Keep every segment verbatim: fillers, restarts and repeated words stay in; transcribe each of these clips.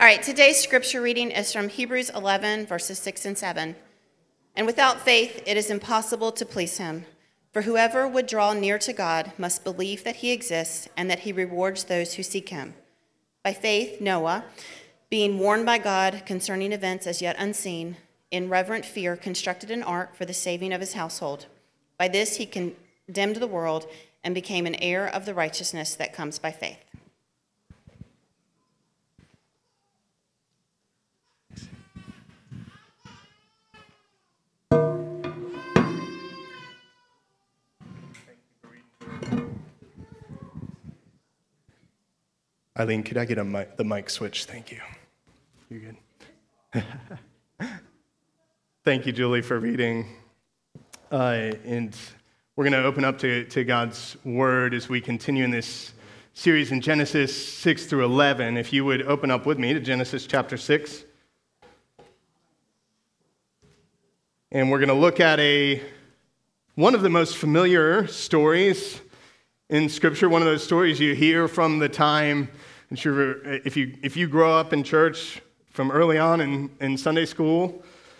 All right, today's scripture reading is from Hebrews eleven, verses six and seven. And without faith, it is impossible to please him. For whoever would draw near to God must believe that he exists and that he rewards those who seek him. By faith, Noah, being warned by God concerning events as yet unseen, in reverent fear constructed an ark for the saving of his household. By this he condemned the world and became an heir of the righteousness that comes by faith. Eileen, could I get a mic, the mic switch? Thank you. You're good. Thank you, Julie, for reading. Uh, and we're going to open up to, to God's Word as we continue in this series in Genesis six through eleven. If you would open up with me to Genesis chapter six. And we're going to look at a one of the most familiar stories in Scripture, one of those stories you hear from the time, I'm sure if you if you grow up in church from early on in, in Sunday school,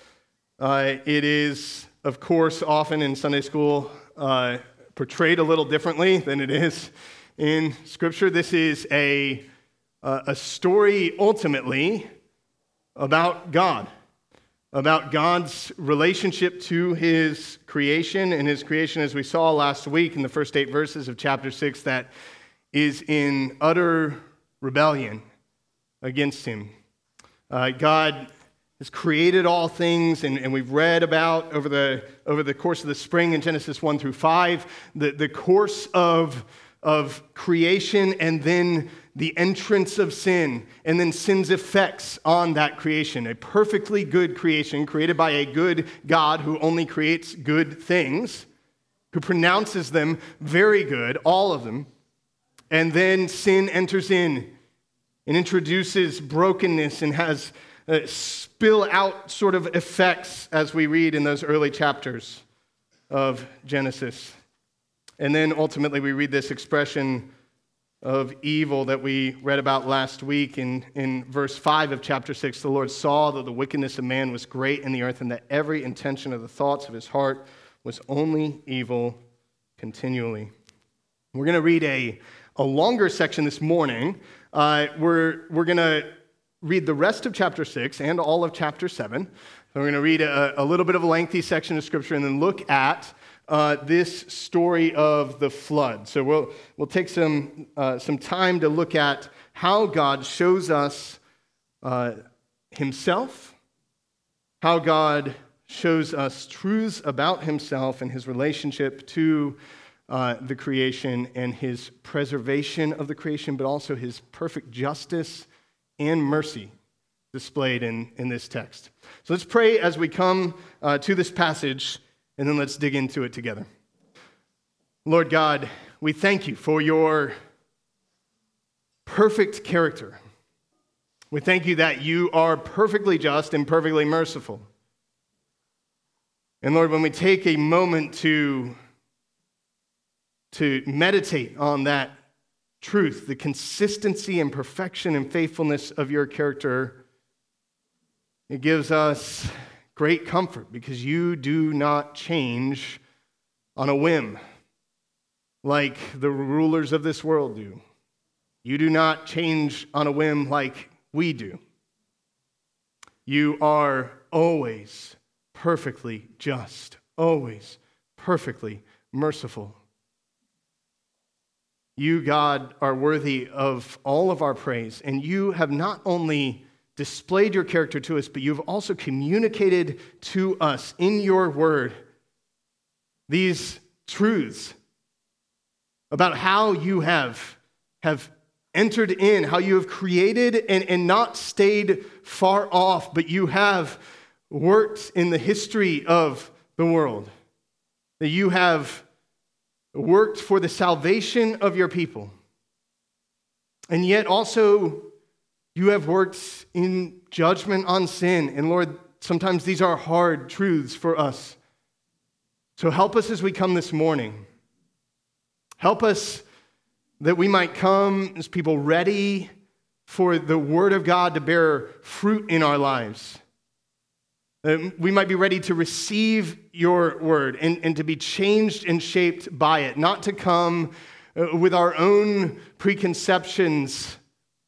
uh, it is, of course, often in Sunday school uh, portrayed a little differently than it is in Scripture. This is a, uh, a story ultimately about God. About God's relationship to his creation, and his creation, as we saw last week in the first eight verses of chapter six, that is in utter rebellion against him. Uh, God has created all things, and, and we've read about over the over the course of the spring in Genesis one through five, the, the course of, of creation, and then the entrance of sin, and then sin's effects on that creation. A perfectly good creation created by a good God who only creates good things, who pronounces them very good, all of them. And then sin enters in and introduces brokenness and has uh, spill out sort of effects as we read in those early chapters of Genesis. And then ultimately we read this expression of evil that we read about last week in, in verse five of chapter six. The Lord saw that the wickedness of man was great in the earth, and that every intention of the thoughts of his heart was only evil continually. We're going to read a, a longer section this morning. Uh, we're we're going to read the rest of chapter six and all of chapter seven. So we're going to read a, a little bit of a lengthy section of Scripture and then look at Uh, this story of the flood. So we'll we'll take some uh, some time to look at how God shows us uh, himself, how God shows us truths about himself and his relationship to uh, the creation and his preservation of the creation, but also his perfect justice and mercy displayed in, in this text. So let's pray as we come uh, to this passage, and then let's dig into it together. Lord God, we thank you for your perfect character. We thank you that you are perfectly just and perfectly merciful. And Lord, when we take a moment to, to meditate on that truth, the consistency and perfection and faithfulness of your character, it gives us great comfort, because you do not change on a whim like the rulers of this world do. You do not change on a whim like we do. You are always perfectly just, always perfectly merciful. You, God, are worthy of all of our praise, and you have not only displayed your character to us, but you've also communicated to us in your word these truths about how you have, have entered in, how you have created and, and not stayed far off, but you have worked in the history of the world, that you have worked for the salvation of your people, and yet also you have worked in judgment on sin. And Lord, sometimes these are hard truths for us. So help us as we come this morning. Help us that we might come as people ready for the word of God to bear fruit in our lives. Uh, we might be ready to receive your word and, and to be changed and shaped by it, not to come uh, with our own preconceptions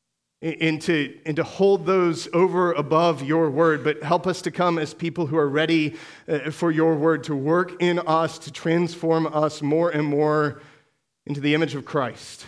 and to, and to hold those over above your word, but help us to come as people who are ready uh, for your word to work in us, to transform us more and more into the image of Christ.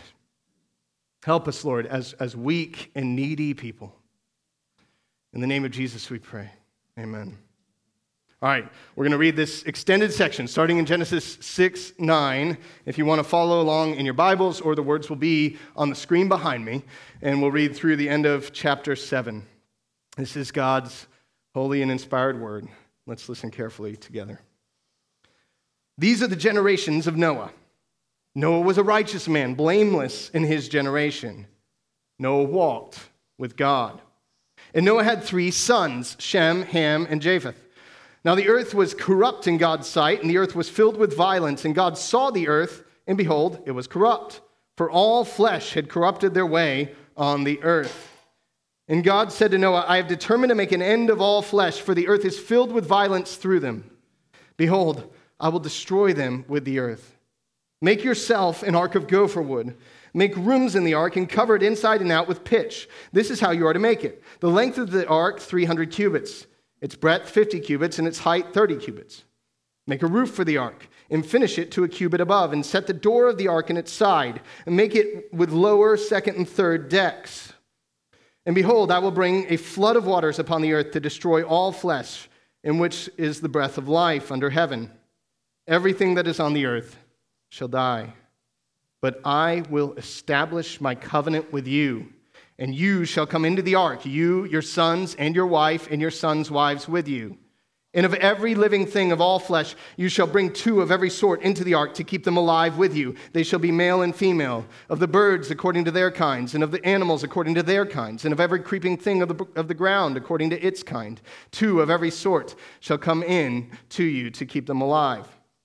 Help us, Lord, as, as weak and needy people. In the name of Jesus we pray. Amen. All right, we're going to read this extended section starting in Genesis six nine. If you want to follow along in your Bibles, or the words will be on the screen behind me, and we'll read through the end of chapter seven. This is God's holy and inspired word. Let's listen carefully together. These are the generations of Noah. Noah was a righteous man, blameless in his generation. Noah walked with God. And Noah had three sons, Shem, Ham, and Japheth. Now the earth was corrupt in God's sight, and the earth was filled with violence. And God saw the earth, and behold, it was corrupt, for all flesh had corrupted their way on the earth. And God said to Noah, I have determined to make an end of all flesh, for the earth is filled with violence through them. Behold, I will destroy them with the earth. Make yourself an ark of gopher wood. Make rooms in the ark and cover it inside and out with pitch. This is how you are to make it. The length of the ark, three hundred cubits. Its breadth, fifty cubits, and its height, thirty cubits. Make a roof for the ark, and finish it to a cubit above, and set the door of the ark in its side, and make it with lower, second, and third decks. And behold, I will bring a flood of waters upon the earth to destroy all flesh, in which is the breath of life under heaven. Everything that is on the earth shall die. But I will establish my covenant with you, and you shall come into the ark, you, your sons, and your wife, and your sons' wives with you. And of every living thing of all flesh, you shall bring two of every sort into the ark to keep them alive with you. They shall be male and female, of the birds according to their kinds, and of the animals according to their kinds, and of every creeping thing of the, of the ground according to its kind. Two of every sort shall come in to you to keep them alive.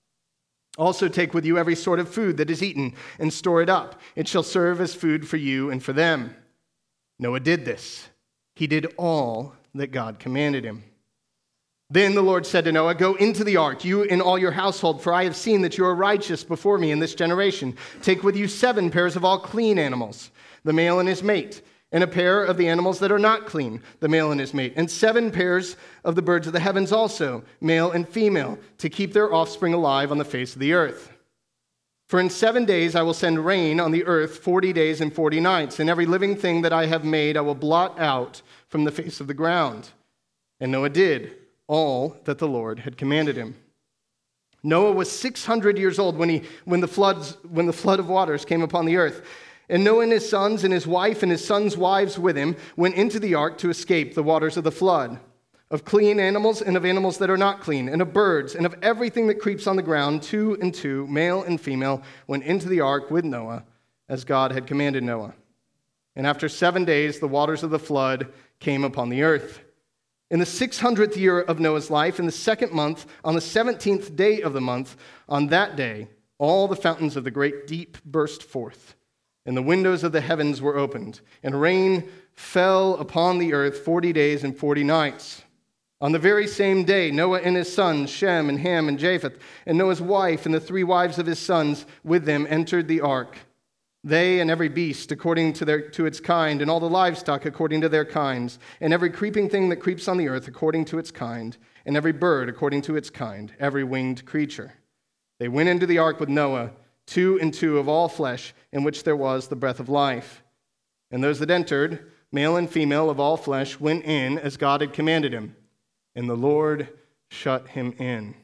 Also take with you every sort of food that is eaten, and store it up. It shall serve as food for you and for them. Noah did this. He did all that God commanded him. Then the Lord said to Noah, go into the ark, you and all your household, for I have seen that you are righteous before me in this generation. Take with you seven pairs of all clean animals, the male and his mate, and a pair of the animals that are not clean, the male and his mate, and seven pairs of the birds of the heavens also, male and female, to keep their offspring alive on the face of the earth. For in seven days I will send rain on the earth forty days and forty nights, and every living thing that I have made I will blot out from the face of the ground. And Noah did all that the Lord had commanded him. Noah was six hundred years old when he when the floods when the flood of waters came upon the earth. And Noah and his sons and his wife and his sons' wives with him went into the ark to escape the waters of the flood. Of clean animals and of animals that are not clean, and of birds, and of everything that creeps on the ground, two and two, male and female, went into the ark with Noah, as God had commanded Noah. And after seven days, the waters of the flood came upon the earth. In the six hundredth year of Noah's life, in the second month, on the seventeenth day of the month, on that day, all the fountains of the great deep burst forth, and the windows of the heavens were opened, and rain fell upon the earth forty days and forty nights. On the very same day, Noah and his sons, Shem and Ham and Japheth, and Noah's wife and the three wives of his sons with them entered the ark. They and every beast according to their to its kind, and all the livestock according to their kinds, and every creeping thing that creeps on the earth according to its kind, and every bird according to its kind, every winged creature. They went into the ark with Noah, two and two of all flesh, in which there was the breath of life. And those that entered, male and female of all flesh, went in as God had commanded him. And the Lord shut him in.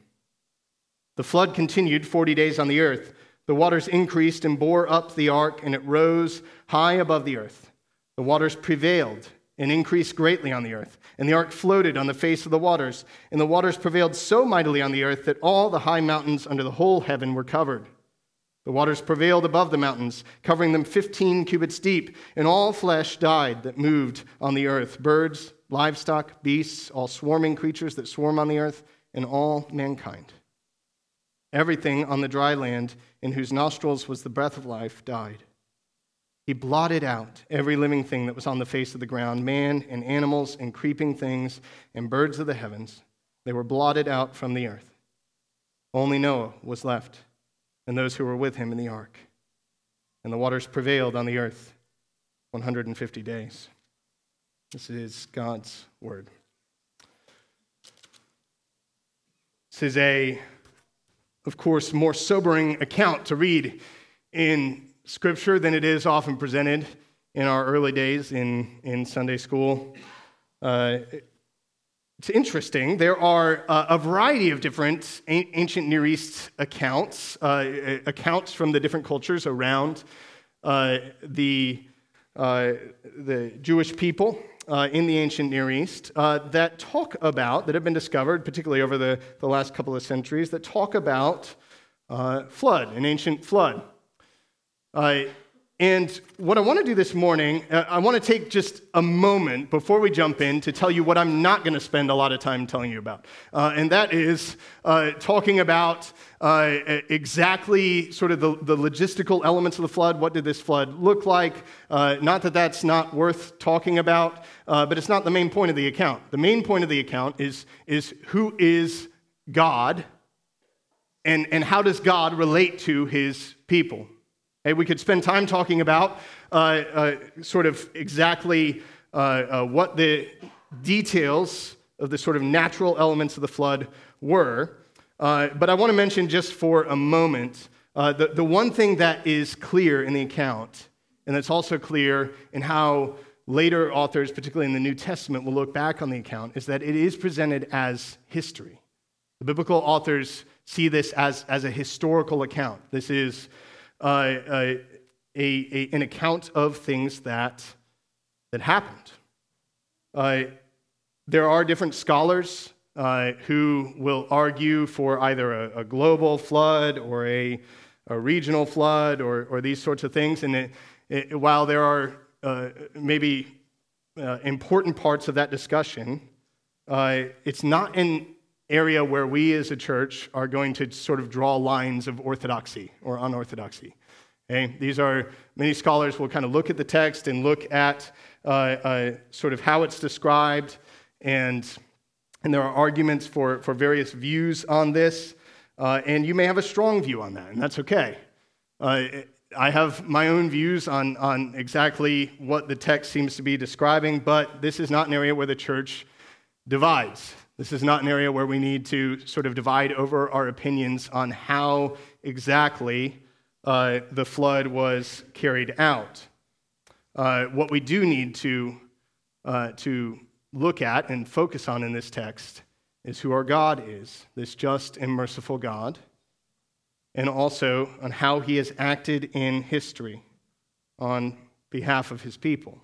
The flood continued forty days on the earth. The waters increased and bore up the ark, and it rose high above the earth. The waters prevailed and increased greatly on the earth, and the ark floated on the face of the waters. And the waters prevailed so mightily on the earth that all the high mountains under the whole heaven were covered. The waters prevailed above the mountains, covering them fifteen cubits deep, and all flesh died that moved on the earth, birds, livestock, beasts, all swarming creatures that swarm on the earth, and all mankind. Everything on the dry land in whose nostrils was the breath of life died. He blotted out every living thing that was on the face of the ground, man and animals and creeping things and birds of the heavens. They were blotted out from the earth. Only Noah was left, and those who were with him in the ark. And the waters prevailed on the earth one hundred fifty days. This is God's word. This is a, of course, more sobering account to read in Scripture than it is often presented in our early days in, in Sunday school. Uh, it's interesting. There are uh, a variety of different ancient Near East accounts, uh, accounts from the different cultures around uh, the, uh, the Jewish people uh, in the ancient Near East uh, that talk about, that have been discovered, particularly over the, the last couple of centuries, that talk about uh, flood, an ancient flood. Uh, and what I want to do this morning, uh, I want to take just a moment before we jump in to tell you what I'm not going to spend a lot of time telling you about. Uh, and that is uh, talking about uh, exactly sort of the, the logistical elements of the flood. What did this flood look like? Uh, not that that's not worth talking about, uh, but it's not the main point of the account. The main point of the account is, is who is God and, and how does God relate to his people? Hey, we could spend time talking about uh, uh, sort of exactly uh, uh, what the details of the sort of natural elements of the flood were. Uh, but I want to mention just for a moment uh, the, the one thing that is clear in the account, and that's also clear in how later authors, particularly in the New Testament, will look back on the account, is that it is presented as history. The biblical authors see this as, as a historical account. This is Uh, a, a, an account of things that, that happened. Uh, there are different scholars uh, who will argue for either a, a global flood or a, a regional flood or, or these sorts of things. And it, it, while there are uh, maybe uh, important parts of that discussion, uh, it's not an area where we as a church are going to sort of draw lines of orthodoxy or unorthodoxy. Okay? These are, many scholars will kind of look at the text and look at uh, uh, sort of how it's described, and, and there are arguments for, for various views on this, uh, and you may have a strong view on that, and that's okay. Uh, I have my own views on, on exactly what the text seems to be describing, but this is not an area where the church divides. This is not an area where we need to sort of divide over our opinions on how exactly uh, the flood was carried out. Uh, what we do need to, uh, to look at and focus on in this text is who our God is, this just and merciful God, and also on how he has acted in history on behalf of his people.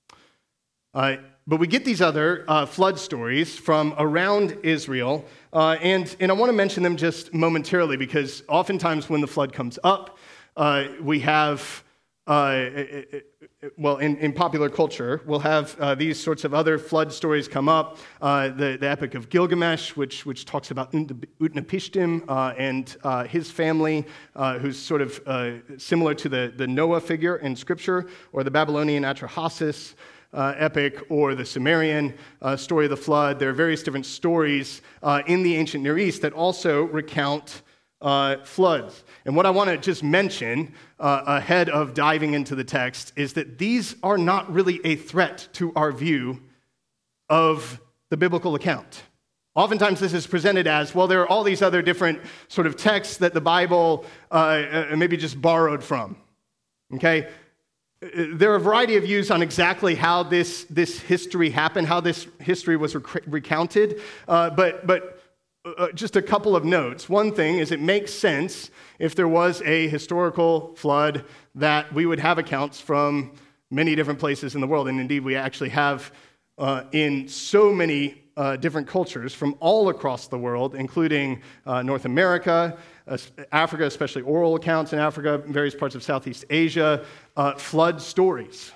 Uh, But we get these other uh, flood stories from around Israel, uh, and, and I want to mention them just momentarily because oftentimes when the flood comes up, uh, we have, uh, well, in, in popular culture, we'll have uh, these sorts of other flood stories come up. Uh, the, the Epic of Gilgamesh, which, which talks about Utnapishtim uh, and uh, his family, uh, who's sort of uh, similar to the, the Noah figure in Scripture, or the Babylonian Atrahasis Uh, epic, or the Sumerian uh, story of the flood. There are various different stories uh, in the ancient Near East that also recount uh, floods. And what I want to just mention uh, ahead of diving into the text is that these are not really a threat to our view of the biblical account. Oftentimes this is presented as, well, there are all these other different sort of texts that the Bible uh, maybe just borrowed from, okay? There are a variety of views on exactly how this, this history happened, how this history was rec- recounted, uh, but, but uh, just a couple of notes. One thing is it makes sense if there was a historical flood that we would have accounts from many different places in the world, and indeed we actually have uh, in so many uh, different cultures from all across the world, including uh, North America, Uh, Africa, especially oral accounts in Africa, various parts of Southeast Asia, uh, flood stories.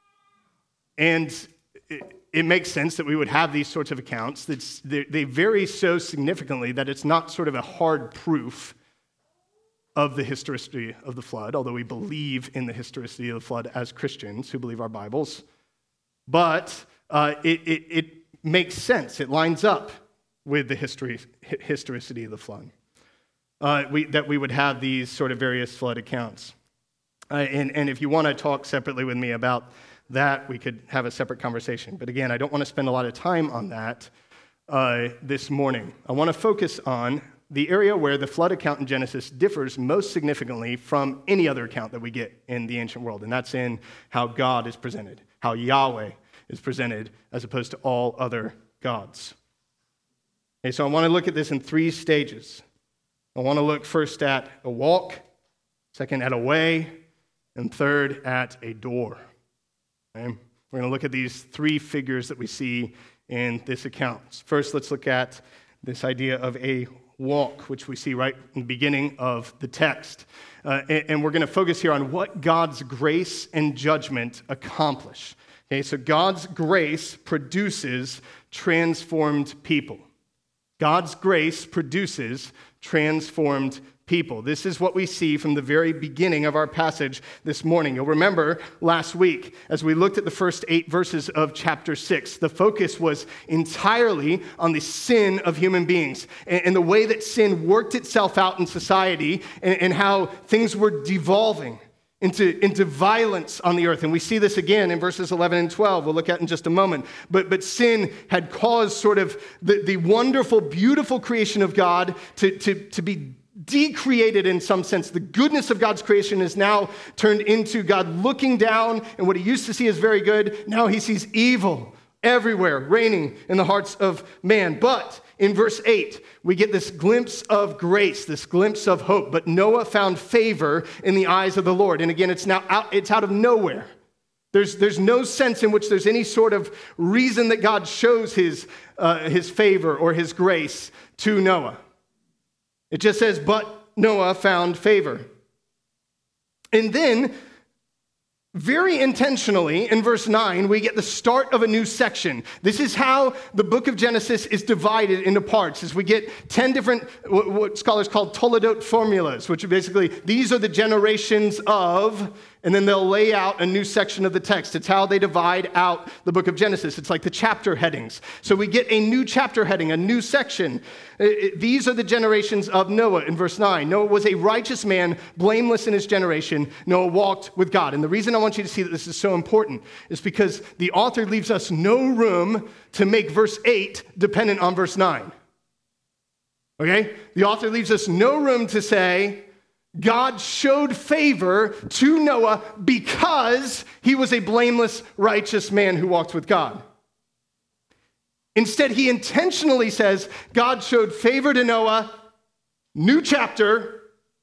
And it, it makes sense that we would have these sorts of accounts. That's, they, they vary so significantly that it's not sort of a hard proof of the historicity of the flood, although we believe in the historicity of the flood as Christians who believe our Bibles. But uh, it, it, it makes sense. It lines up with the history, historicity of the flood, uh, we, that we would have these sort of various flood accounts. Uh, and, and if you want to talk separately with me about that, we could have a separate conversation. But again, I don't want to spend a lot of time on that uh, this morning. I want to focus on the area where the flood account in Genesis differs most significantly from any other account that we get in the ancient world, and that's in how God is presented, how Yahweh is presented as opposed to all other gods. Okay, so I want to look at this in three stages. I want to look first at a walk, second at a way, and third at a door. Okay? We're going to look at these three figures that we see in this account. First, let's look at this idea of a walk, which we see right in the beginning of the text. Uh, and, and we're going to focus here on what God's grace and judgment accomplish. Okay, so God's grace produces transformed people. God's grace produces transformed people. This is what we see from the very beginning of our passage this morning. You'll remember last week, as we looked at the first eight verses of chapter six, the focus was entirely on the sin of human beings and, and the way that sin worked itself out in society and, and how things were devolving into, into violence on the earth. And we see this again in verses eleven and twelve, we'll look at in just a moment. But, but sin had caused sort of the, the wonderful, beautiful creation of God to, to, to be decreated in some sense. The goodness of God's creation is now turned into God looking down, and what he used to see as very good, now he sees evil everywhere, reigning in the hearts of man. But in verse eight, we get this glimpse of grace, this glimpse of hope. But Noah found favor in the eyes of the Lord. And again, it's now out, it's out of nowhere. There's, there's no sense in which there's any sort of reason that God shows his, uh, his favor or his grace to Noah. It just says, but Noah found favor. And then, very intentionally, in verse nine, we get the start of a new section. This is how the book of Genesis is divided into parts, as we get ten different, what scholars call Toledot formulas, which are basically, these are the generations of, and then they'll lay out a new section of the text. It's how they divide out the book of Genesis. It's like the chapter headings. So we get a new chapter heading, a new section. These are the generations of Noah in verse nine. Noah was a righteous man, blameless in his generation. Noah walked with God. And the reason I want you to see that this is so important is because the author leaves us no room to make verse eight dependent on verse nine. Okay? The author leaves us no room to say, God showed favor to Noah because he was a blameless, righteous man who walked with God. Instead, he intentionally says, God showed favor to Noah, new chapter.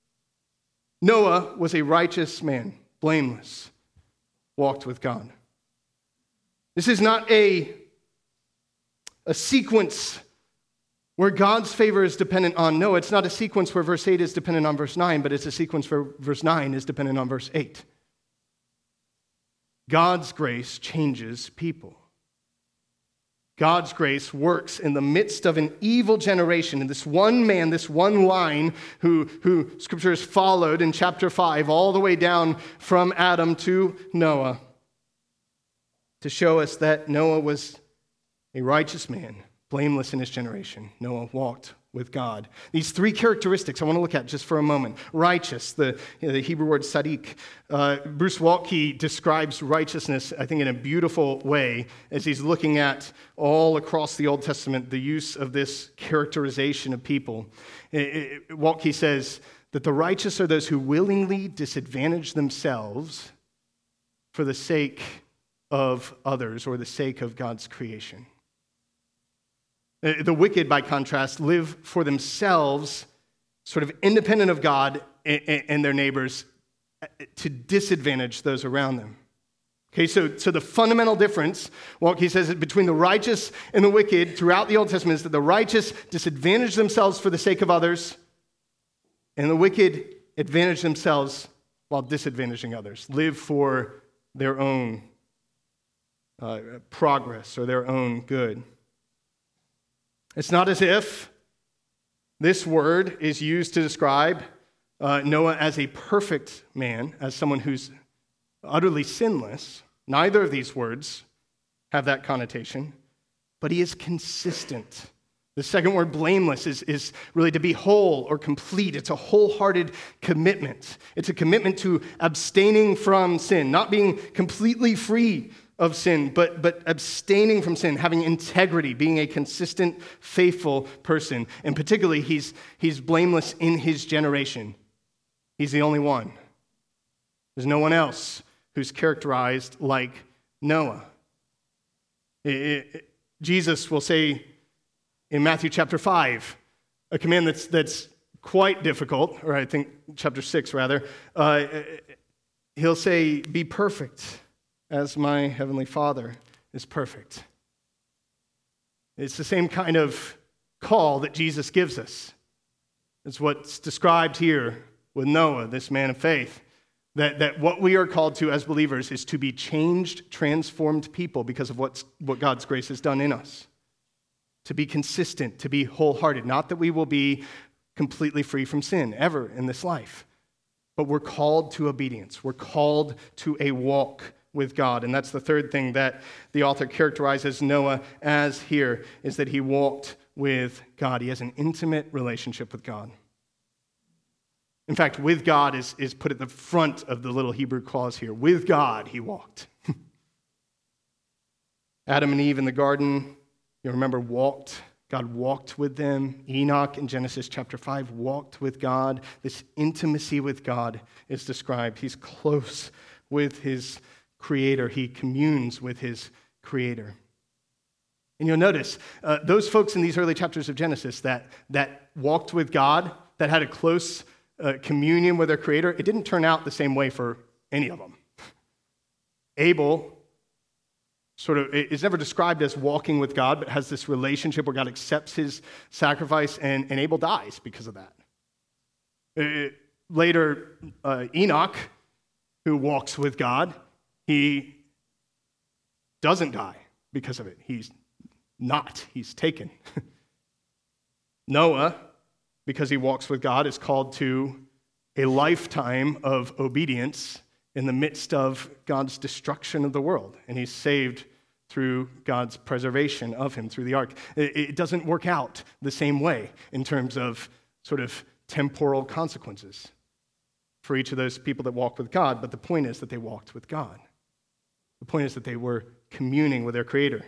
Noah was a righteous man, blameless, walked with God. This is not a, a sequence where God's favor is dependent on Noah. It's not a sequence where verse eight is dependent on verse nine, but it's a sequence where verse nine is dependent on verse eight. God's grace changes people. God's grace works in the midst of an evil generation. And this one man, this one line who, who Scripture has followed in chapter five, all the way down from Adam to Noah, to show us that Noah was a righteous man, blameless in his generation. Noah walked with God. These three characteristics I want to look at just for a moment. Righteous, the, you know, the Hebrew word sadiq. Uh, Bruce Waltke describes righteousness, I think, in a beautiful way as he's looking at all across the Old Testament the use of this characterization of people. It, it, Waltke says that the righteous are those who willingly disadvantage themselves for the sake of others or the sake of God's creation. The wicked, by contrast, live for themselves, sort of independent of God and their neighbors, to disadvantage those around them. Okay, so, so the fundamental difference, well, he says, between the righteous and the wicked throughout the Old Testament is that the righteous disadvantage themselves for the sake of others, and the wicked advantage themselves while disadvantaging others, live for their own uh, progress or their own good. It's not as if this word is used to describe uh, Noah as a perfect man, as someone who's utterly sinless. Neither of these words have that connotation, but he is consistent. The second word, blameless, is, is really to be whole or complete. It's a wholehearted commitment. It's a commitment to abstaining from sin, not being completely free of sin, but, but abstaining from sin, having integrity, being a consistent, faithful person. And particularly, he's, he's blameless in his generation. He's the only one. There's no one else who's characterized like Noah. It, it, Jesus will say in Matthew chapter five, a command that's, that's quite difficult, or I think chapter six rather, uh, he'll say, be perfect as my heavenly Father is perfect. It's the same kind of call that Jesus gives us. It's what's described here with Noah, this man of faith, that, that what we are called to as believers is to be changed, transformed people because of what's, what God's grace has done in us. To be consistent, to be wholehearted. Not that we will be completely free from sin ever in this life, but we're called to obedience. We're called to a walk with God. And that's the third thing that the author characterizes Noah as here, is that he walked with God. He has an intimate relationship with God. In fact, with God is, is put at the front of the little Hebrew clause here. With God he walked. Adam and Eve in the garden, you remember, walked. God walked with them. Enoch in Genesis chapter five walked with God. This intimacy with God is described. He's close with his Creator. He communes with his Creator. And you'll notice, uh, those folks in these early chapters of Genesis that, that walked with God, that had a close uh, communion with their Creator, it didn't turn out the same way for any of them. Abel sort of is never described as walking with God, but has this relationship where God accepts his sacrifice, and, and Abel dies because of that. Uh, later, uh, Enoch, who walks with God, he doesn't die because of it. He's not. He's taken. Noah, because he walks with God, is called to a lifetime of obedience in the midst of God's destruction of the world. And he's saved through God's preservation of him through the ark. It doesn't work out the same way in terms of sort of temporal consequences for each of those people that walk with God, but the point is that they walked with God. The point is that they were communing with their Creator.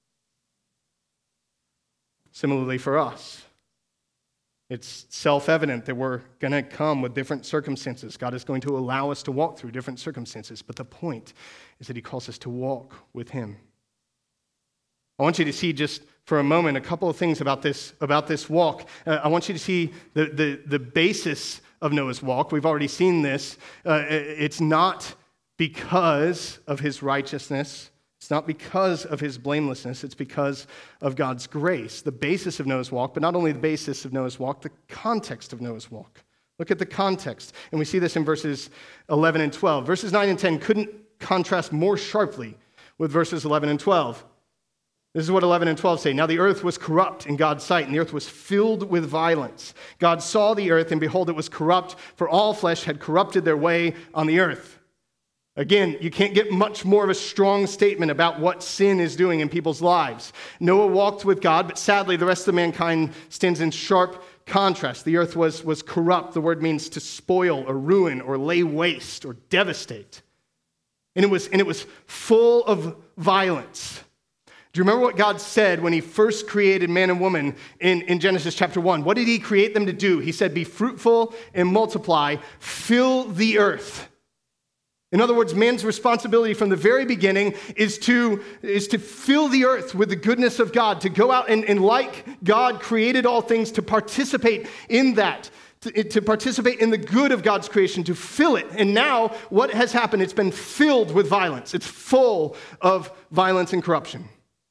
Similarly for us, it's self-evident that we're going to come with different circumstances. God is going to allow us to walk through different circumstances, but the point is that he calls us to walk with him. I want you to see just for a moment a couple of things about this, about this walk. Uh, I want you to see the, the, the basis of Noah's walk. We've already seen this. Uh, it's not because of his righteousness. It's not because of his blamelessness. It's because of God's grace. The basis of Noah's walk, but not only the basis of Noah's walk, the context of Noah's walk. Look at the context. And we see this in verses eleven and twelve. Verses nine and ten couldn't contrast more sharply with verses eleven and twelve. This is what eleven and twelve say. Now the earth was corrupt in God's sight, and the earth was filled with violence. God saw the earth, and behold, it was corrupt, for all flesh had corrupted their way on the earth. Again, you can't get much more of a strong statement about what sin is doing in people's lives. Noah walked with God, but sadly, the rest of mankind stands in sharp contrast. The earth was, was corrupt. The word means to spoil or ruin or lay waste or devastate. And it was, and it was full of violence. Do you remember what God said when he first created man and woman in, in Genesis chapter one? What did he create them to do? He said, be fruitful and multiply, fill the earth. In other words, man's responsibility from the very beginning is to, is to fill the earth with the goodness of God, to go out and, and like God created all things, to participate in that, to, to participate in the good of God's creation, to fill it. And now what has happened? It's been filled with violence. It's full of violence and corruption.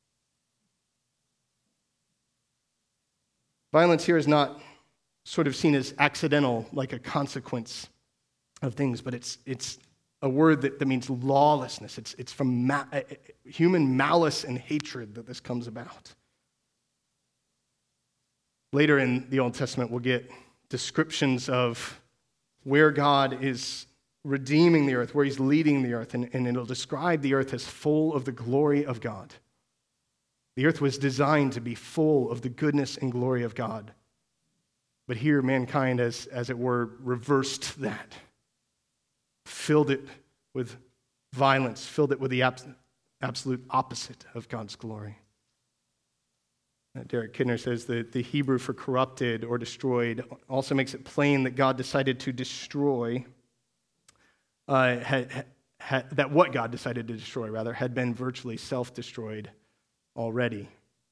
Violence here is not sort of seen as accidental, like a consequence of things, but it's it's a word that, that means lawlessness. It's, it's from ma- human malice and hatred that this comes about. Later in the Old Testament, we'll get descriptions of where God is redeeming the earth, where he's leading the earth, and, and it'll describe the earth as full of the glory of God. The earth was designed to be full of the goodness and glory of God. But here, mankind, as, as it were, reversed that, filled it with violence, filled it with the abs- absolute opposite of God's glory. Uh, Derek Kidner says that the Hebrew for corrupted or destroyed also makes it plain that God decided to destroy, uh, had, had, that what God decided to destroy, rather, had been virtually self-destroyed already.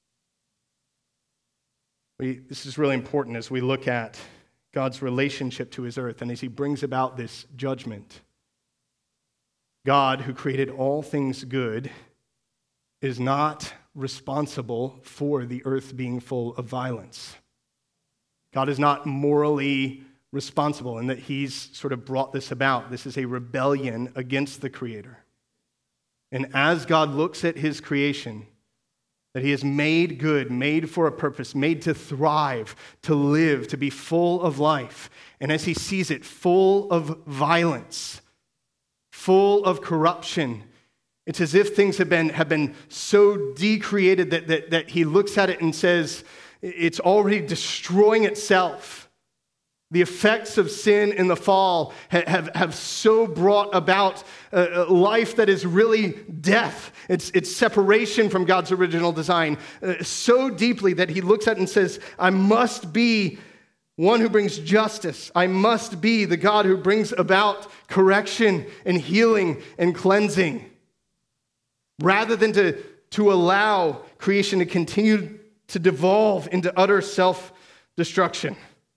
We, this is really important as we look at God's relationship to his earth and as he brings about this judgment. God, who created all things good, is not responsible for the earth being full of violence. God is not morally responsible in that he's sort of brought this about. This is a rebellion against the Creator. And as God looks at his creation, that he has made good, made for a purpose, made to thrive, to live, to be full of life, and as he sees it full of violence, full of corruption, it's as if things have been, have been so decreated that, that, that he looks at it and says, it's already destroying itself. The effects of sin in the fall have, have, have so brought about a, a life that is really death. It's, it's separation from God's original design uh, so deeply that he looks at it and says, I must be one who brings justice. I must be the God who brings about correction and healing and cleansing. Rather than to, to allow creation to continue to devolve into utter self-destruction.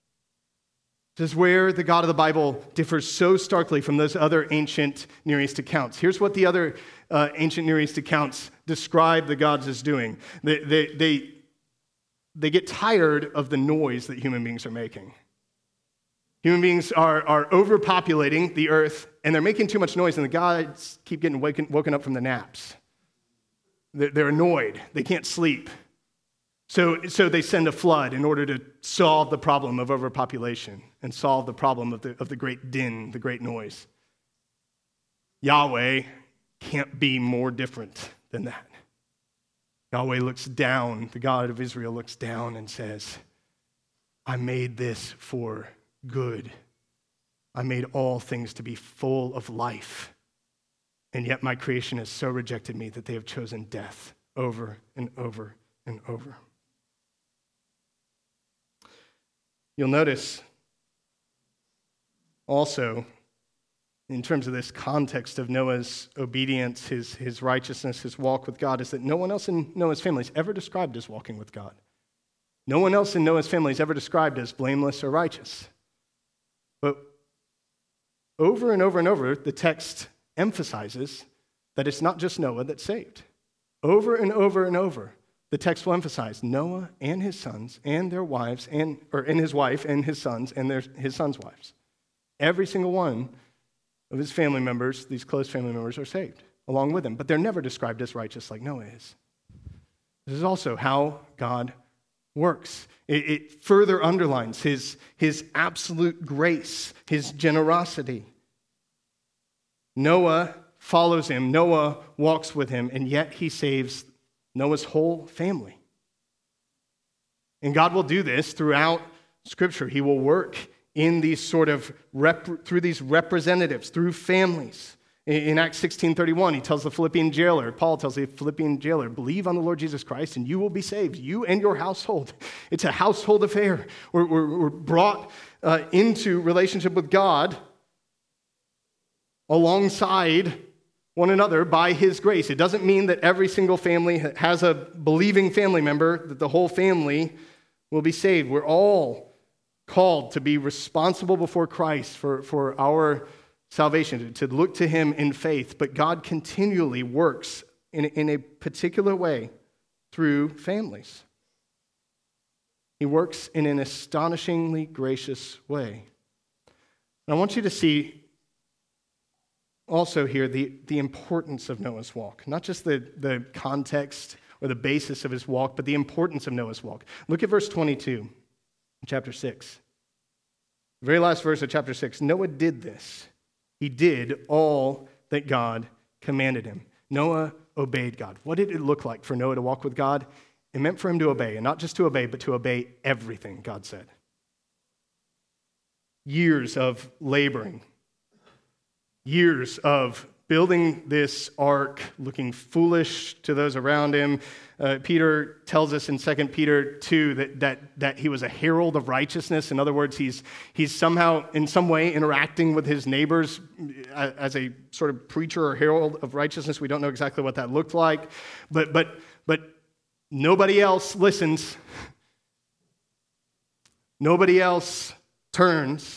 This is where the God of the Bible differs so starkly from those other ancient Near East accounts. Here's what the other uh, ancient Near East accounts describe the gods as doing. They, they, they, they get tired of the noise that human beings are making. Human beings are, are overpopulating the earth, and they're making too much noise, and the gods keep getting woken, woken up from the naps. They're annoyed. They can't sleep. So, so they send a flood in order to solve the problem of overpopulation and solve the problem of the, of the great din, the great noise. Yahweh can't be more different than that. Yahweh looks down, the God of Israel looks down and says, I made this for good. I made all things to be full of life. And yet my creation has so rejected me that they have chosen death over and over and over. You'll notice also, in terms of this context of Noah's obedience, his, his righteousness, his walk with God, is that no one else in Noah's family is ever described as walking with God. No one else in Noah's family is ever described as blameless or righteous. But over and over and over, the text emphasizes that it's not just Noah that's saved. Over and over and over, the text will emphasize Noah and his sons and their wives, and or and his wife and his sons and their, his sons' wives. Every single one of his family members, these close family members, are saved along with him, but they're never described as righteous like Noah is. This is also how God works. It, it further underlines his, his absolute grace, his generosity. Noah follows him, Noah walks with him, and yet he saves Noah's whole family. And God will do this throughout Scripture. He will work in these sort of, rep- through these representatives, through families. In, in Acts sixteen thirty-one, he tells the Philippian jailer, Paul tells the Philippian jailer, believe on the Lord Jesus Christ and you will be saved, you and your household. It's a household affair. We're, we're, we're brought uh, into relationship with God alongside one another by his grace. It doesn't mean that every single family has a believing family member, that the whole family will be saved. We're all called to be responsible before Christ for, for our salvation, to look to him in faith. But God continually works in, in a particular way through families. He works in an astonishingly gracious way. And I want you to see also here the, the importance of Noah's walk, not just the, the context or the basis of his walk, but the importance of Noah's walk. Look at verse twenty-two, chapter six. The very last verse of chapter six, Noah did this. He did all that God commanded him. Noah obeyed God. What did it look like for Noah to walk with God? It meant for him to obey, and not just to obey, but to obey everything God said. Years of laboring, years of building this ark, looking foolish to those around him. Uh, Peter tells us in Second Peter two that, that, that he was a herald of righteousness. In other words, he's, he's somehow, in some way, interacting with his neighbors as a sort of preacher or herald of righteousness. We don't know exactly what that looked like, but but but nobody else listens. Nobody else turns.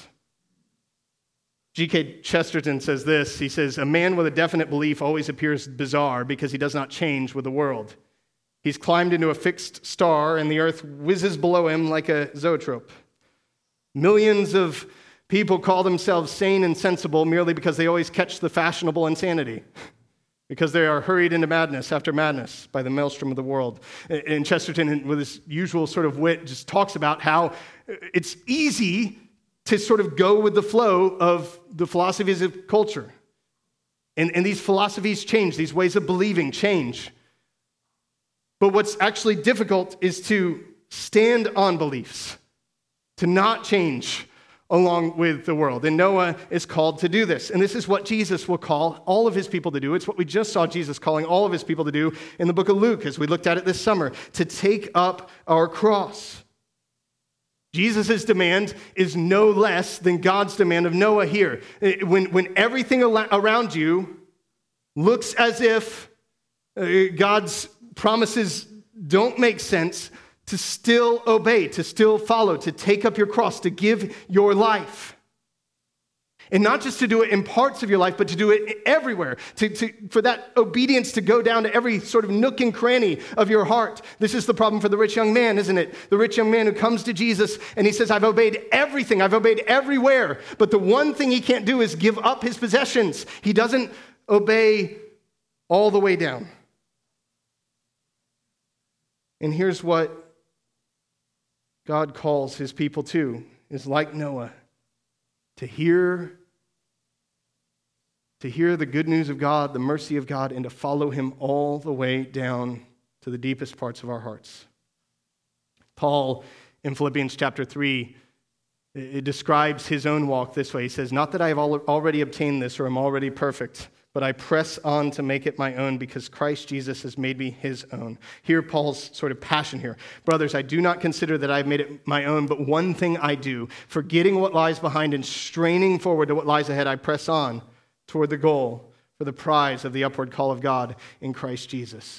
G K Chesterton says this. He says, a man with a definite belief always appears bizarre because he does not change with the world. He's climbed into a fixed star and the earth whizzes below him like a zoetrope. Millions of people call themselves sane and sensible merely because they always catch the fashionable insanity, because they are hurried into madness after madness by the maelstrom of the world. And Chesterton, with his usual sort of wit, just talks about how it's easy to sort of go with the flow of the philosophies of culture. And, and these philosophies change, these ways of believing change. But what's actually difficult is to stand on beliefs, to not change along with the world. And Noah is called to do this. And this is what Jesus will call all of his people to do. It's what we just saw Jesus calling all of his people to do in the book of Luke as we looked at it this summer, to take up our cross. Jesus' demand is no less than God's demand of Noah here. When, when everything around you looks as if God's promises don't make sense, to still obey, to still follow, to take up your cross, to give your life. And not just to do it in parts of your life, but to do it everywhere, to, to, for that obedience to go down to every sort of nook and cranny of your heart. This is the problem for the rich young man, isn't it? The rich young man who comes to Jesus and he says, I've obeyed everything, I've obeyed everywhere, but the one thing he can't do is give up his possessions. He doesn't obey all the way down. And here's what God calls his people to, is like Noah, to hear, to hear the good news of God, the mercy of God, and to follow him all the way down to the deepest parts of our hearts. Paul, in Philippians chapter three, it describes his own walk this way. He says, not that I have already obtained this or am already perfect, but I press on to make it my own because Christ Jesus has made me his own. Hear Paul's sort of passion here. Brothers, I do not consider that I've made it my own, but one thing I do, forgetting what lies behind and straining forward to what lies ahead, I press on toward the goal for the prize of the upward call of God in Christ Jesus.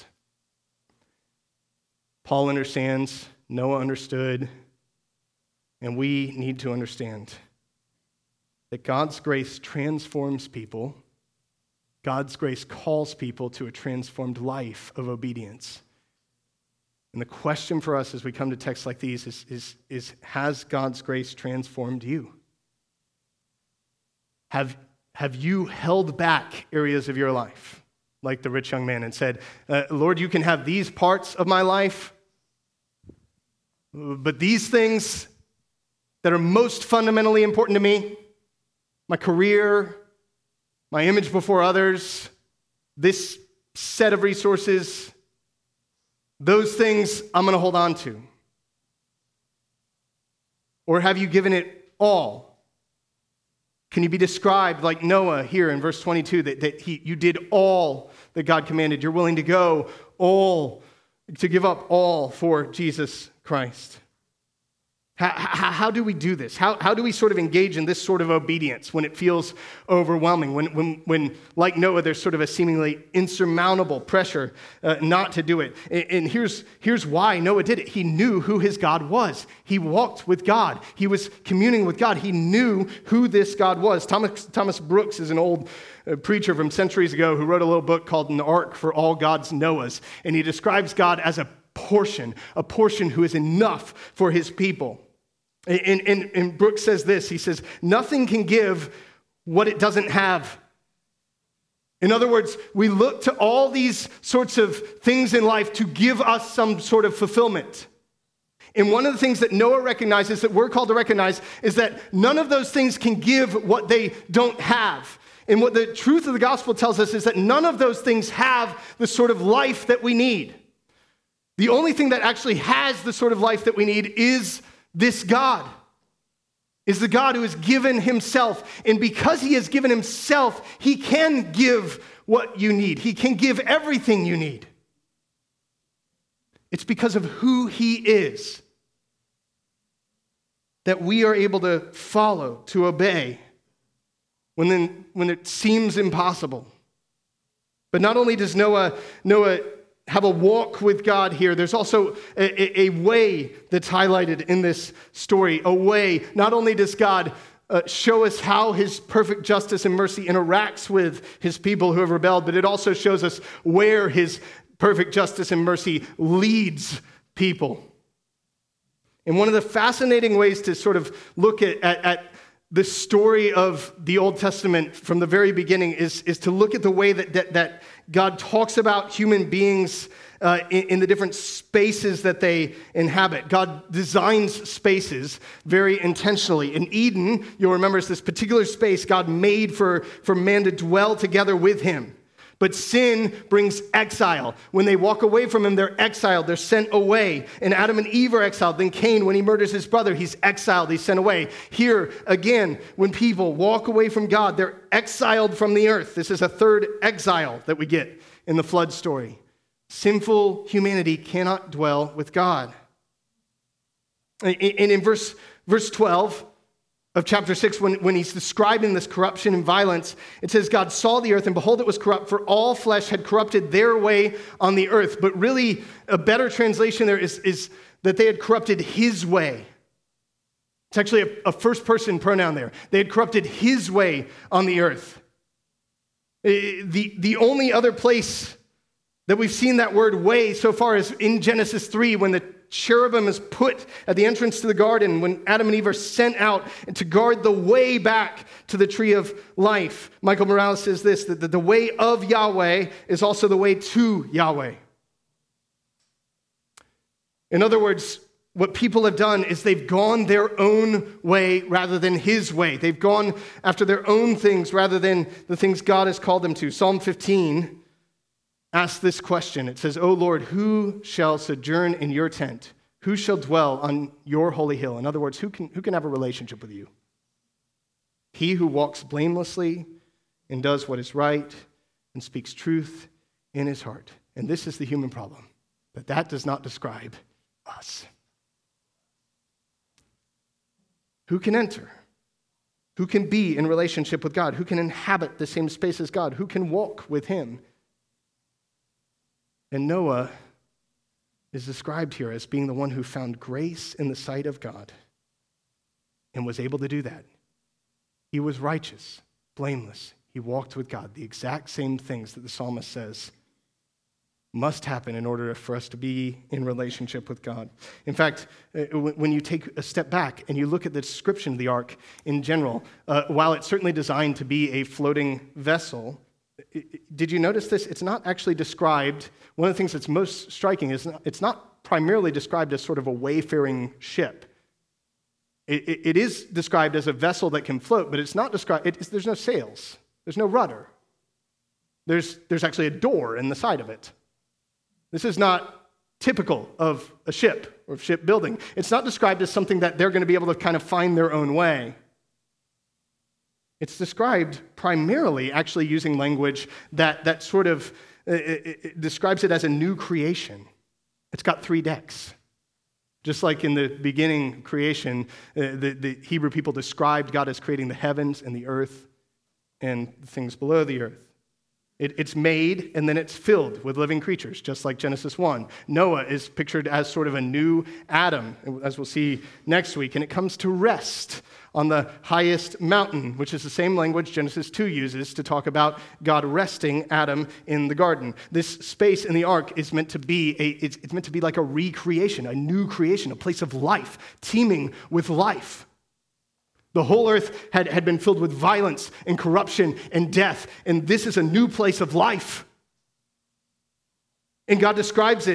Paul understands, Noah understood, and we need to understand that God's grace transforms people. God's grace calls people to a transformed life of obedience. And the question for us as we come to texts like these is, is, is has God's grace transformed you? Have, have you held back areas of your life, like the rich young man, and said, uh, Lord, you can have these parts of my life, but these things that are most fundamentally important to me, my career, my image before others, this set of resources, those things I'm going to hold on to? Or have you given it all? Can you be described like Noah here in verse twenty-two, that, that he, you did all that God commanded? You're willing to go all, to give up all for Jesus Christ. How, how, how do we do this? How, how do we sort of engage in this sort of obedience when it feels overwhelming? When, when, when like Noah, there's sort of a seemingly insurmountable pressure uh, not to do it. And, and here's, here's why Noah did it. He knew who his God was. He walked with God. He was communing with God. He knew who this God was. Thomas, Thomas Brooks is an old uh, preacher from centuries ago who wrote a little book called An Ark for All God's Noahs. And he describes God as a portion, a portion who is enough for his people. And, and, and Brooks says this, he says, nothing can give what it doesn't have. In other words, we look to all these sorts of things in life to give us some sort of fulfillment. And one of the things that Noah recognizes, that we're called to recognize, is that none of those things can give what they don't have. And what the truth of the gospel tells us is that none of those things have the sort of life that we need. The only thing that actually has the sort of life that we need is this God, is the God who has given himself. And because he has given himself, he can give what you need. He can give everything you need. It's because of who he is that we are able to follow, to obey, when, then, when it seems impossible. But not only does Noah, Noah have a walk with God here, there's also a, a, a way that's highlighted in this story. A way, not only does God uh, show us how his perfect justice and mercy interacts with his people who have rebelled, but it also shows us where his perfect justice and mercy leads people. And one of the fascinating ways to sort of look at, at, at the story of the Old Testament from the very beginning is, is to look at the way that, that, that God talks about human beings uh, in, in the different spaces that they inhabit. God designs spaces very intentionally. In Eden, you'll remember, it's this particular space God made for, for man to dwell together with him. But sin brings exile. When they walk away from him, they're exiled. They're sent away. And Adam and Eve are exiled. Then Cain, when he murders his brother, he's exiled. He's sent away. Here, again, when people walk away from God, they're exiled from the earth. This is a third exile that we get in the flood story. Sinful humanity cannot dwell with God. And in verse, verse twelve, of chapter six, when, when he's describing this corruption and violence, it says, God saw the earth, and behold, it was corrupt, for all flesh had corrupted their way on the earth. But really, a better translation there is, is that they had corrupted his way. It's actually a, a first-person pronoun there. They had corrupted his way on the earth. The, the only other place that we've seen that word way so far is in Genesis three, when the cherubim is put at the entrance to the garden when Adam and Eve are sent out to guard the way back to the tree of life. Michael Morales says this, that the way of Yahweh is also the way to Yahweh. In other words, what people have done is they've gone their own way rather than his way. They've gone after their own things rather than the things God has called them to. Psalm fifteen asks this question. It says, O Lord, who shall sojourn in your tent? Who shall dwell on your holy hill? In other words, who can, who can have a relationship with you? He who walks blamelessly and does what is right and speaks truth in his heart. And this is the human problem, that that does not describe us. Who can enter? Who can be in relationship with God? Who can inhabit the same space as God? Who can walk with him? And Noah is described here as being the one who found grace in the sight of God and was able to do that. He was righteous, blameless. He walked with God. The exact same things that the psalmist says must happen in order for us to be in relationship with God. In fact, when you take a step back and you look at the description of the ark in general, uh, while it's certainly designed to be a floating vessel, did you notice this? It's not actually described. One of the things that's most striking is not, it's not primarily described as sort of a wayfaring ship. It, it, it is described as a vessel that can float, but it's not described. It, it's, there's no sails. There's no rudder. There's, there's actually a door in the side of it. This is not typical of a ship or shipbuilding. It's not described as something that they're going to be able to kind of find their own way. It's described primarily actually using language that, that sort of uh, it, it describes it as a new creation. It's got three decks. Just like in the beginning creation, uh, the, the Hebrew people described God as creating the heavens and the earth and the things below the earth. It, it's made and then it's filled with living creatures, just like Genesis one. Noah is pictured as sort of a new Adam, as we'll see next week, and it comes to rest on the highest mountain, which is the same language Genesis two uses to talk about God resting Adam in the garden. This space in the ark is meant to be a, it's, it's meant to be like a recreation, a new creation, a place of life, teeming with life. The whole earth had, had been filled with violence and corruption and death, and this is a new place of life. And God describes it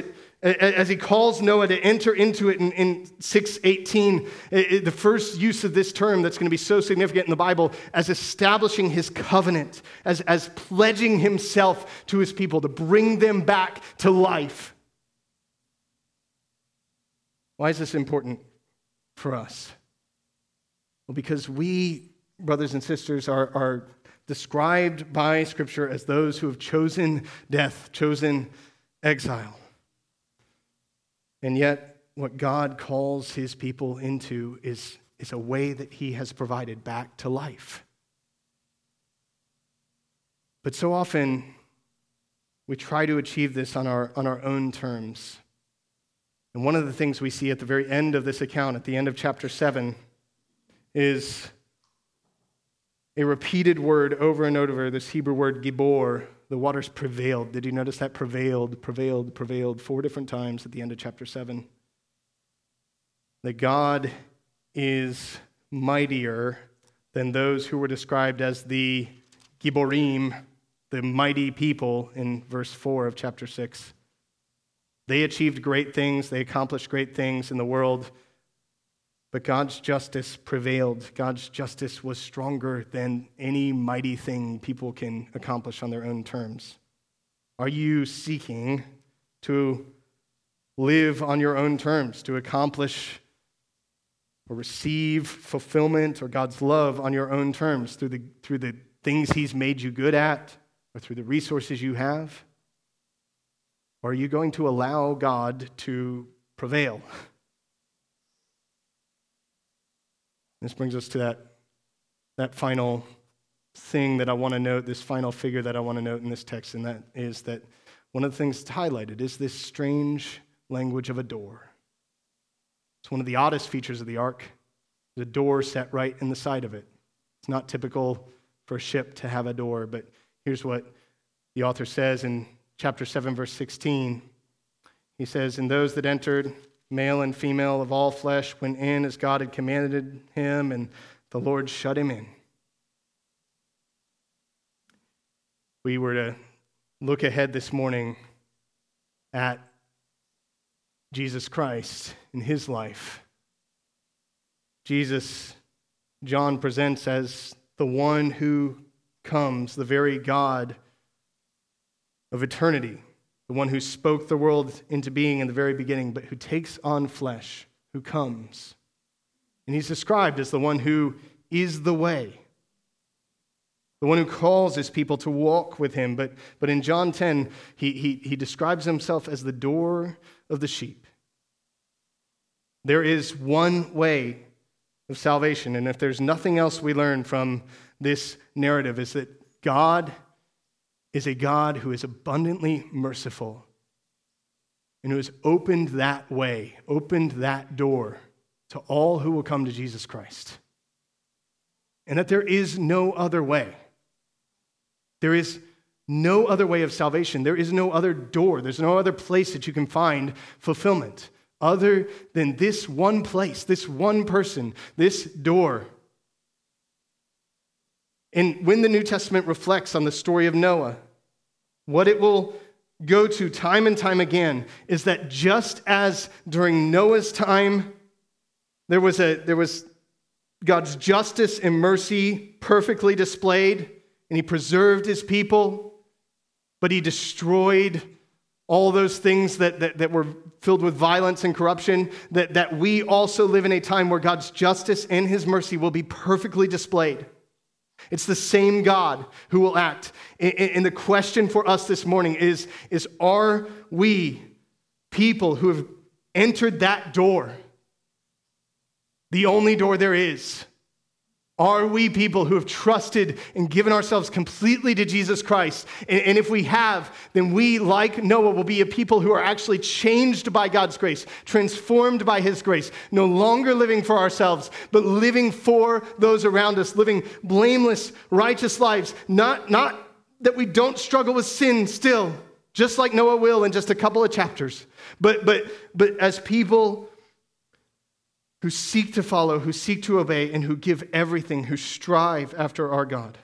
As he calls Noah to enter into it in, in six eighteen, the first use of this term that's going to be so significant in the Bible as establishing his covenant, as, as pledging himself to his people to bring them back to life. Why is this important for us? Well, because we, brothers and sisters, are, are described by Scripture as those who have chosen death, chosen exile. And yet, what God calls his people into is, is a way that he has provided back to life. But so often, we try to achieve this on our, on our own terms. And one of the things we see at the very end of this account, at the end of chapter seven, is a repeated word over and over, this Hebrew word gibor. The waters prevailed. Did you notice that? Prevailed, prevailed, prevailed four different times at the end of chapter seven. That God is mightier than those who were described as the Giborim, the mighty people in verse four of chapter six. They achieved great things. They accomplished great things in the world. But God's justice prevailed. God's justice was stronger than any mighty thing people can accomplish on their own terms. Are you seeking to live on your own terms, to accomplish or receive fulfillment or God's love on your own terms through the, through the things he's made you good at or through the resources you have? Or are you going to allow God to prevail? This brings us to that, that final thing that I want to note, this final figure that I want to note in this text, and that is that one of the things highlighted is this strange language of a door. It's one of the oddest features of the ark. The door set right in the side of it. It's not typical for a ship to have a door, but here's what the author says in chapter seven, verse sixteen. He says, "And those that entered, male and female of all flesh, went in as God had commanded him, and the Lord shut him in." We were to look ahead this morning at Jesus Christ in his life. Jesus, John presents as the one who comes, the very God of eternity, the one who spoke the world into being in the very beginning, but who takes on flesh, who comes. And he's described as the one who is the way, the one who calls his people to walk with him. But, but in John ten, he, he, he describes himself as the door of the sheep. There is one way of salvation, and if there's nothing else we learn from this narrative, is that God is a God who is abundantly merciful and who has opened that way, opened that door to all who will come to Jesus Christ. And that there is no other way. There is no other way of salvation. There is no other door. There's no other place that you can find fulfillment other than this one place, this one person, this door. And when the New Testament reflects on the story of Noah, what it will go to time and time again is that just as during Noah's time, there was a there was God's justice and mercy perfectly displayed, and he preserved his people, but he destroyed all those things that, that, that were filled with violence and corruption, that, that we also live in a time where God's justice and his mercy will be perfectly displayed. It's the same God who will act. And the question for us this morning is, is are we people who have entered that door, the only door there is? Are we people who have trusted and given ourselves completely to Jesus Christ? And if we have, then we, like Noah, will be a people who are actually changed by God's grace, transformed by his grace, no longer living for ourselves, but living for those around us, living blameless, righteous lives. Not, not that we don't struggle with sin still, just like Noah will in just a couple of chapters, but, but, but as people who seek to follow, who seek to obey, and who give everything, who strive after our God.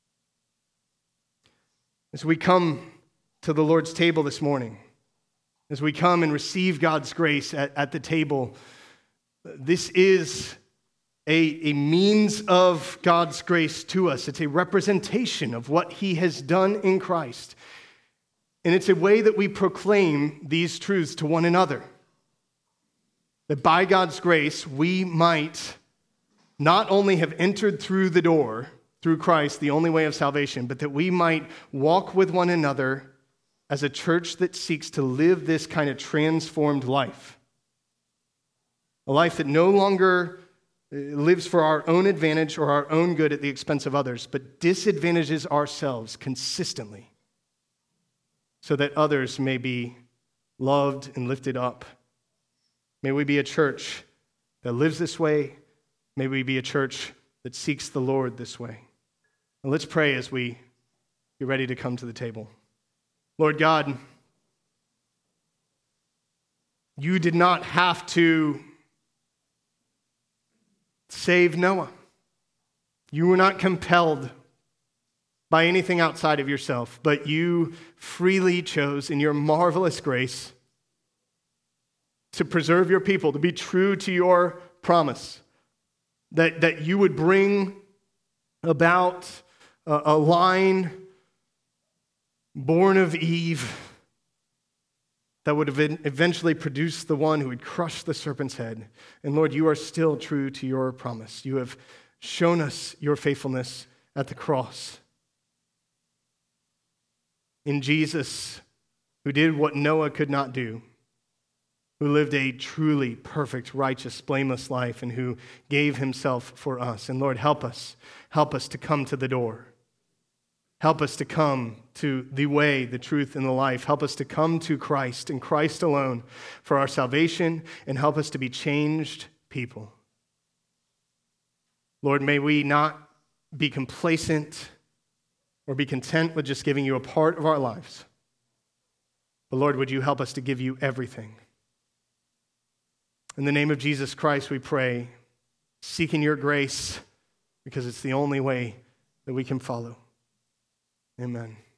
As we come to the Lord's table this morning, as we come and receive God's grace at, at the table, this is a, a means of God's grace to us. It's a representation of what he has done in Christ. And it's a way that we proclaim these truths to one another. That by God's grace, we might not only have entered through the door, through Christ, the only way of salvation, but that we might walk with one another as a church that seeks to live this kind of transformed life. A life that no longer lives for our own advantage or our own good at the expense of others, but disadvantages ourselves consistently so that others may be loved and lifted up. May we be a church that lives this way. May we be a church that seeks the Lord this way. And let's pray as we get ready to come to the table. Lord God, you did not have to save Noah. You were not compelled by anything outside of yourself, but you freely chose in your marvelous grace to preserve your people, to be true to your promise, that, that you would bring about a, a line born of Eve that would eventually produce the one who would crush the serpent's head. And Lord, you are still true to your promise. You have shown us your faithfulness at the cross. In Jesus, who did what Noah could not do, who lived a truly perfect, righteous, blameless life, and who gave himself for us. And Lord, help us. Help us to come to the door. Help us to come to the way, the truth, and the life. Help us to come to Christ and Christ alone for our salvation, and help us to be changed people. Lord, may we not be complacent or be content with just giving you a part of our lives. But Lord, would you help us to give you everything? In the name of Jesus Christ, we pray, seeking your grace, because it's the only way that we can follow. Amen.